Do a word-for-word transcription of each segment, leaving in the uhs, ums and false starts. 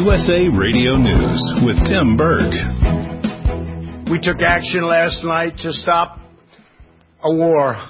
U S A Radio News with Tim Berg. We took action last night to stop a war.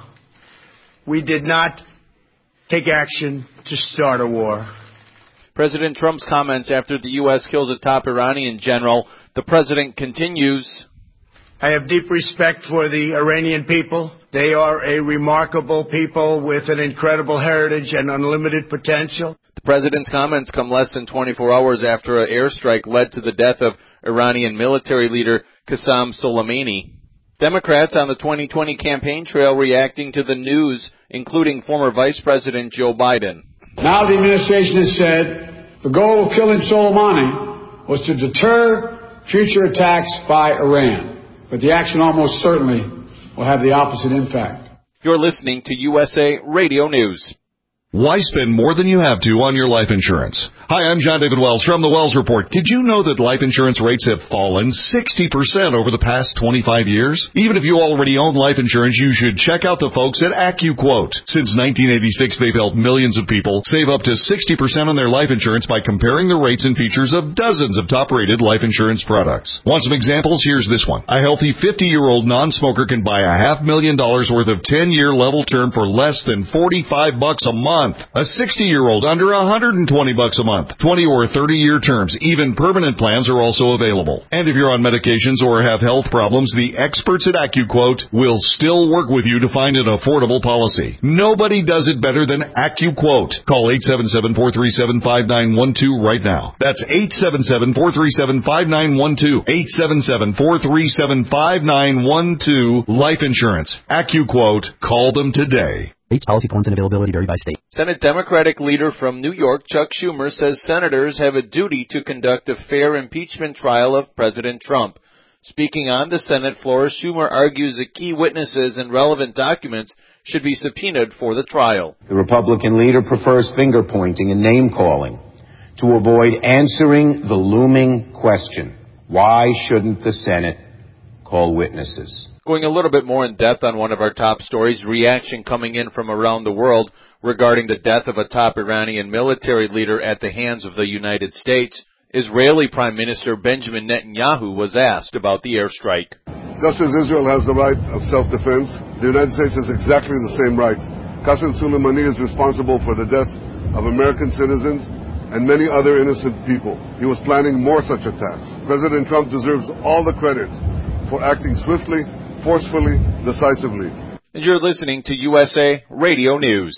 We did not take action to start a war. President Trump's comments after the U S kills a top Iranian general. The president continues. I have deep respect for the Iranian people. They are a remarkable people with an incredible heritage and unlimited potential. The president's comments come less than twenty-four hours after an airstrike led to the death of Iranian military leader Qasem Soleimani. Democrats on the twenty twenty campaign trail reacting to the news, including former Vice President Joe Biden. Now the administration has said the goal of killing Soleimani was to deter future attacks by Iran. But the action almost certainly will have the opposite impact. You're listening to U S A Radio News. Why spend more than you have to on your life insurance? Hi, I'm John David Wells from the Wells Report. Did you know that life insurance rates have fallen sixty percent over the past twenty-five years? Even if you already own life insurance, you should check out the folks at AccuQuote. Since nineteen eighty-six, they've helped millions of people save up to sixty percent on their life insurance by comparing the rates and features of dozens of top-rated life insurance products. Want some examples? Here's this one. A healthy fifty-year-old non-smoker can buy a half million dollars worth of ten-year level term for less than forty-five bucks a month. A sixty-year-old under one hundred twenty bucks a month. twenty or thirty-year terms. Even permanent plans are also available. And if you're on medications or have health problems, the experts at AccuQuote will still work with you to find an affordable policy. Nobody does it better than AccuQuote. Call eight seven seven, four three seven, five nine one two right now. That's eight seven seven, four three seven, five nine one two. eight seven seven, four three seven, five nine one two. Life insurance. AccuQuote. Call them today. Rates, policy forms, and availability vary by state. Senate Democratic leader from New York, Chuck Schumer, says senators have a duty to conduct a fair impeachment trial of President Trump. Speaking on the Senate floor, Schumer argues that key witnesses and relevant documents should be subpoenaed for the trial. The Republican leader prefers finger-pointing and name-calling to avoid answering the looming question, why shouldn't the Senate call witnesses? Going a little bit more in depth on one of our top stories, reaction coming in from around the world regarding the death of a top Iranian military leader at the hands of the United States. Israeli Prime Minister Benjamin Netanyahu was asked about the airstrike. Just as Israel has the right of self-defense, the United States has exactly the same right. Qasem Soleimani is responsible for the death of American citizens and many other innocent people. He was planning more such attacks. President Trump deserves all the credit for acting swiftly, forcefully, decisively. And you're listening to U S A Radio News.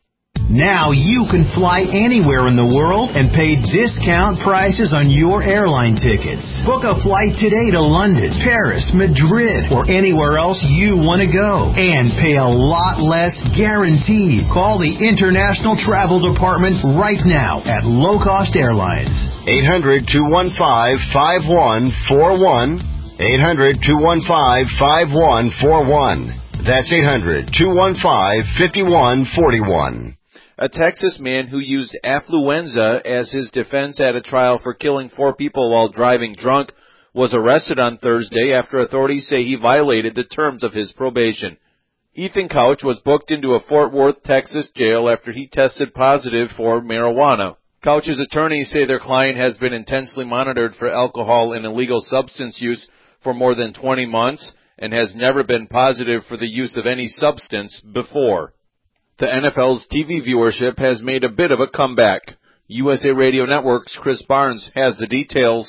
Now you can fly anywhere in the world and pay discount prices on your airline tickets. Book a flight today to London, Paris, Madrid, or anywhere else you want to go. And pay a lot less guaranteed. Call the International Travel Department right now at Low Cost Airlines. eight hundred, two one five, five one four one. eight hundred, two one five, five one four one. That's eight hundred, two one five, five one four one. A Texas man who used affluenza as his defense at a trial for killing four people while driving drunk was arrested on Thursday after authorities say he violated the terms of his probation. Ethan Couch was booked into a Fort Worth, Texas jail after he tested positive for marijuana. Couch's attorneys say their client has been intensely monitored for alcohol and illegal substance use for more than twenty months and has never been positive for the use of any substance before. The N F L's T V viewership has made a bit of a comeback. U S A Radio Network's Chris Barnes has the details.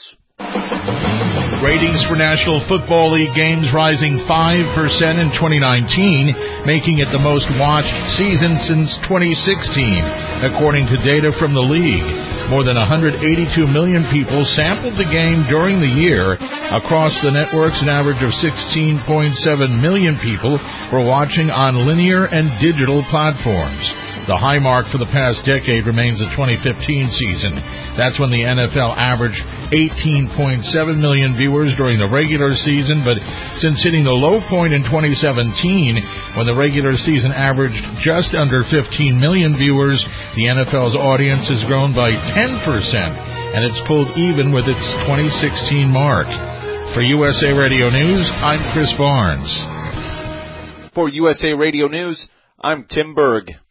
Ratings for National Football League games rising five percent in twenty nineteen, making it the most watched season since twenty sixteen, according to data from the league. More than one hundred eighty-two million people sampled the game during the year. Across the networks, an average of sixteen point seven million people were watching on linear and digital platforms. The high mark for the past decade remains the twenty fifteen season. That's when the N F L averaged eighteen point seven million viewers during the regular season, but since hitting the low point in twenty seventeen, when the regular season averaged just under fifteen million viewers, the N F L's audience has grown by ten percent, and it's pulled even with its twenty sixteen mark. For U S A Radio News, I'm Chris Barnes. For U S A Radio News, I'm Tim Berg.